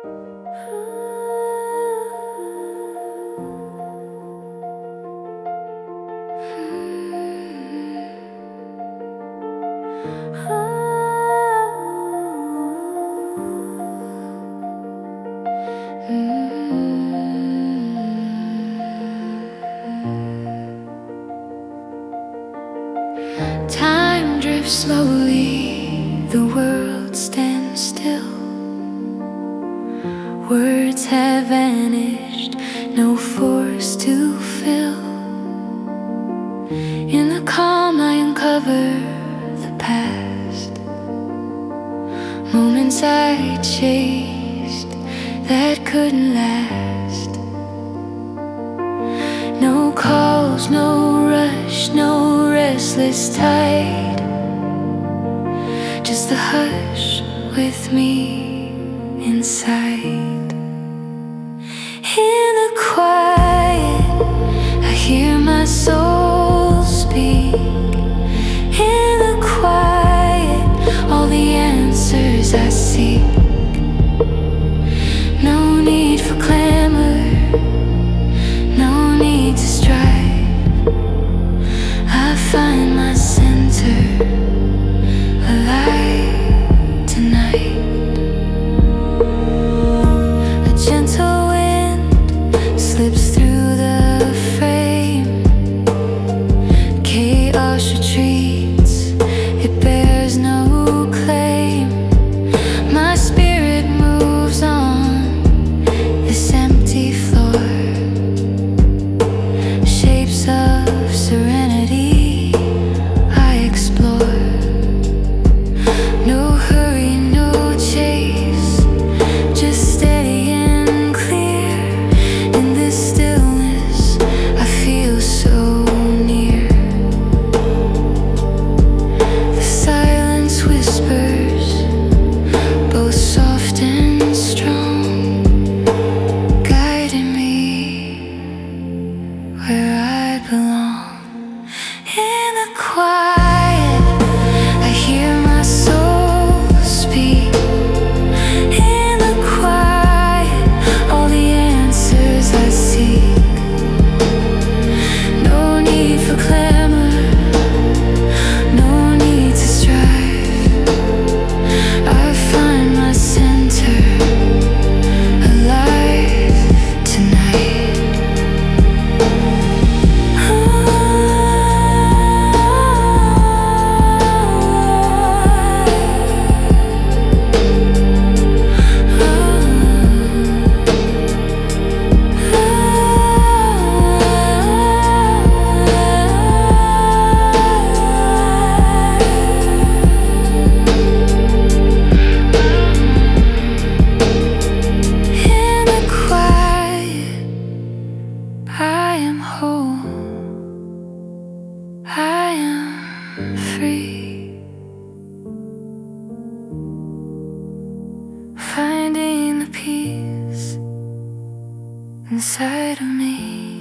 Time drifts slowly, the world stands still. Words have vanished, no force to fill. In the calm I uncover the past, moments I chased that couldn't last. No calls, no rush, no restless tide, just the hush with me inside. In the quiet I hear my soul speak. In the quiet all the answers I seek. No need for clamor, no need to strive. I find my center alive tonight. A gentle wind slips through the frame. Chaos retreats, it bears no claim. My spirit moves on this empty floor. Shapes of serenity I explore. No hurry, no chase, just steady and clear. In this stillness I feel so near. The silence whispers, both soft and strong, guiding me where I belong. In the quiet I hear my soul speak. In the quiet all the answers I seek. No need for clamor, no need to strive. I find my center alive tonight. In the quiet I am whole, I am free, finding the peace inside of me.